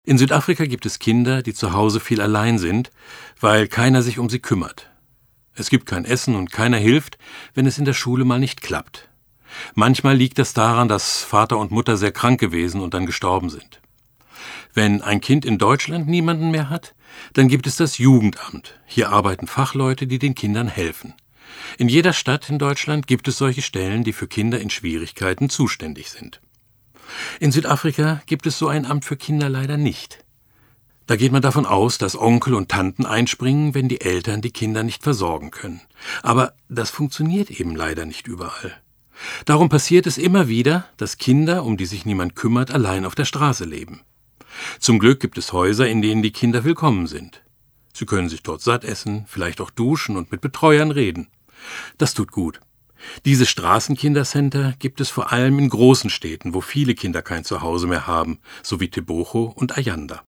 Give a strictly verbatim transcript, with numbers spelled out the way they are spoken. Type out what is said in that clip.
In Südafrika gibt es Kinder, die zu Hause viel allein sind, weil keiner sich um sie kümmert. Es gibt kein Essen und keiner hilft, wenn es in der Schule mal nicht klappt. Manchmal liegt es daran, dass Vater und Mutter sehr krank gewesen und dann gestorben sind. Wenn ein Kind in Deutschland niemanden mehr hat, dann gibt es das Jugendamt. Hier arbeiten Fachleute, die den Kindern helfen. In jeder Stadt in Deutschland gibt es solche Stellen, die für Kinder in Schwierigkeiten zuständig sind. In Südafrika gibt es so ein Amt für Kinder leider nicht. Da geht man davon aus, dass Onkel und Tanten einspringen, wenn die Eltern die Kinder nicht versorgen können. Aber das funktioniert eben leider nicht überall. Darum passiert es immer wieder, dass Kinder, um die sich niemand kümmert, allein auf der Straße leben. Zum Glück gibt es Häuser, in denen die Kinder willkommen sind. Sie können sich dort satt essen, vielleicht auch duschen und mit Betreuern reden. Das tut gut. Diese Straßenkindercenter gibt es vor allem in großen Städten, wo viele Kinder kein Zuhause mehr haben, so wie Tebogo und Ayanda.